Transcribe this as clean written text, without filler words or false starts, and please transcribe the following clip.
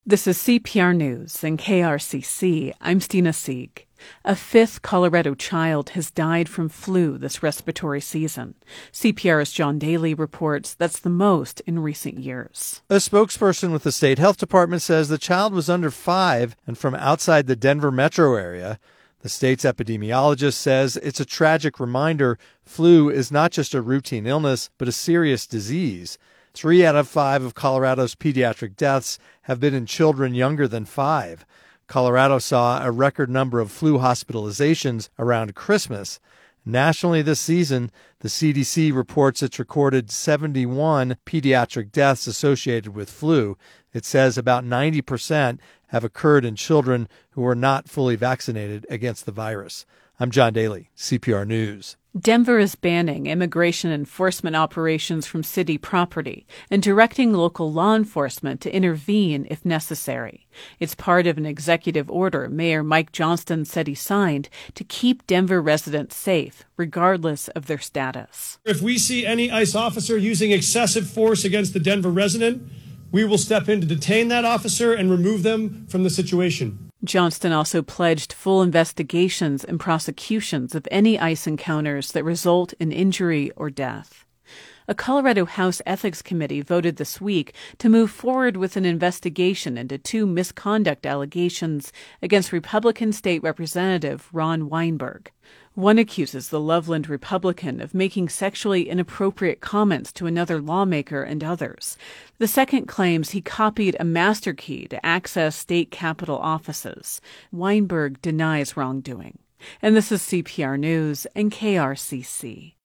This is CPR News and KRCC. I'm Stina Sieg. A fifth Colorado child has died from flu this respiratory season. CPR's John Daly reports that's the most in recent years. A spokesperson with the state health department says the child was under 5 and from outside the Denver metro area. The state's epidemiologist says it's a tragic reminder flu is not just a routine illness, but a serious disease. 3 out of 5 of Colorado's pediatric deaths have been in children younger than 5. Colorado saw a record number of flu hospitalizations around Christmas. Nationally this season, the CDC reports it's recorded 71 pediatric deaths associated with flu. It says about 90% have occurred in children who are not fully vaccinated against the virus. I'm John Daly, CPR News. Denver is banning immigration enforcement operations from city property and directing local law enforcement to intervene if necessary. It's part of an executive order Mayor Mike Johnston said he signed to keep Denver residents safe, regardless of their status. If we see any ICE officer using excessive force against the Denver resident, we will step in to detain that officer and remove them from the situation. Johnston also pledged full investigations and prosecutions of any ICE encounters that result in injury or death. A Colorado House Ethics Committee voted this week to move forward with an investigation into 2 misconduct allegations against Republican State Representative Ron Weinberg. One accuses the Loveland Republican of making sexually inappropriate comments to another lawmaker and others. The second claims he copied a master key to access state capitol offices. Weinberg denies wrongdoing. And this is CPR News and KRCC.